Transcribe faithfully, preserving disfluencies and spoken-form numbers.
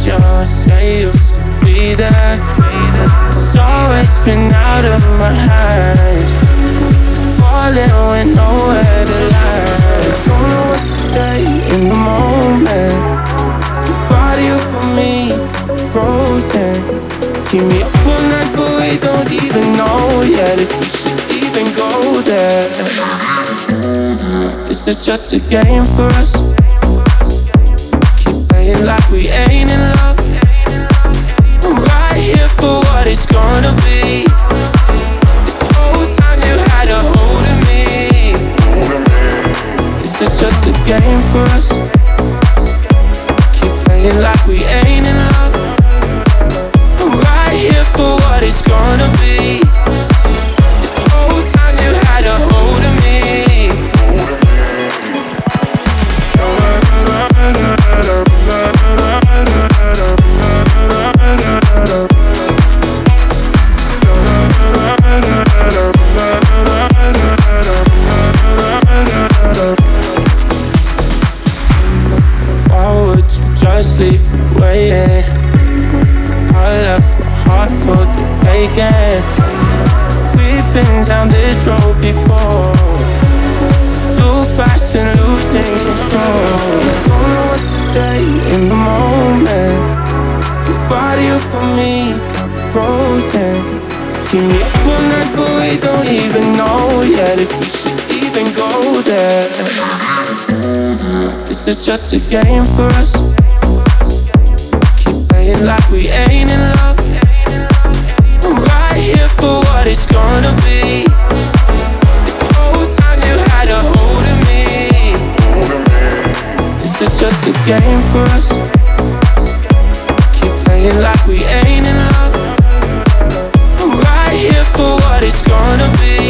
just say used to be there. It's always been out of my hands, falling with nowhere to land. Don't know what to say in the moment. Your body over me, frozen. Keep me up all night, but we don't even know yet if we should even go there. This is just a game for us. Keep playing like we ain't in love. I'm right here for what it's gonna be. This whole time you had a hold of me. This is just a game for us. Keep playing like we ain't in love. I'm right here for what it's gonna be. This whole time you had a hold of me. Why would you just leave me waiting? I left my heart for the taking. We've been down this road before, too fast and losing control. Don't know what to say in the moment. Your body over me, got me frozen. Keep me up all night, but we don't even know yet if we should even go there. This is just a game for us. Keep playing like we ain't in love. I'm right here for what it's gonna be. This whole time you had a hold of me. This is just a game for us. Keep playing like we ain't in love. I'm right here for what it's gonna be.